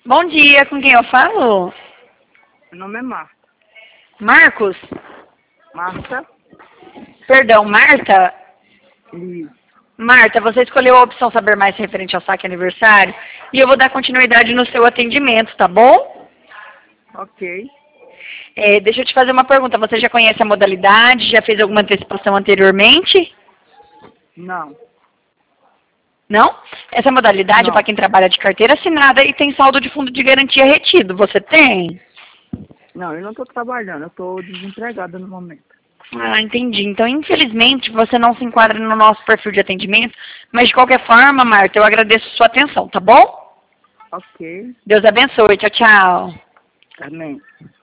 Bom dia, com quem eu falo? Meu nome é Marta. Marcos? Marta? Perdão, Marta? Isso. Marta, você escolheu a opção saber mais referente ao saque aniversário e eu vou dar continuidade no seu atendimento, tá bom? Ok. Deixa eu te fazer uma pergunta. Você já conhece a modalidade? Já fez alguma antecipação anteriormente? Não. Não? Essa modalidade é Não. para quem trabalha de carteira assinada e tem saldo de fundo de garantia retido. Você tem? Não, eu não estou trabalhando, eu estou desempregada no momento. Ah, entendi. Então, infelizmente, você não se enquadra no nosso perfil de atendimento, mas de qualquer forma, Marta, eu agradeço sua atenção, tá bom? Ok. Deus abençoe. Tchau, tchau. Amém.